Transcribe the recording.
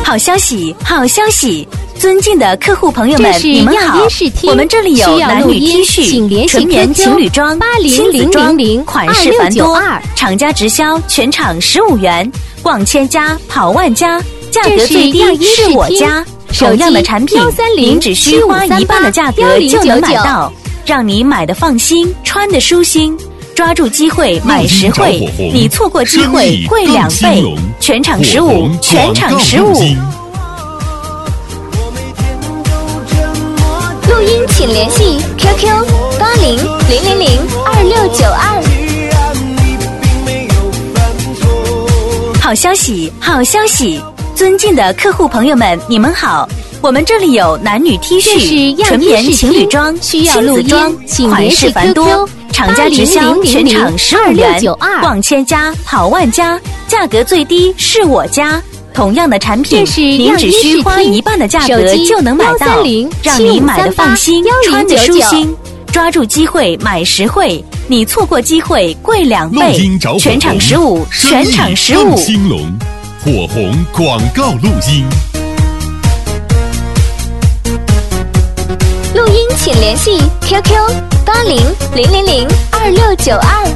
好消息，好消息！尊敬的客户朋友们，你们好！我们这里有男女 T 恤、纯棉情侣装、亲子装，款式繁多，厂家直销全场15元，逛千家跑万家，价格最低是我家。同样的产品，您只需花一半的价格就能买到，让你买的放心，穿的舒心。抓住机会买实惠，你错过机会贵2倍，全场15，全场15。 录音请联系 QQ80002692。 好消息，好消息！尊敬的客户朋友们，你们好！我们这里有男女 T 恤、纯棉情侣装、亲子装，款式繁多，厂家直销全场15元，逛千家跑万家，价格最低是我家。同样的产品，您只需花一半的价格就能买到，让你买的放心，穿的舒心。抓住机会买实惠，你错过机会贵2倍，全场15，全场15。 兴隆，火红广告录音。 录音请联系 QQ80002692。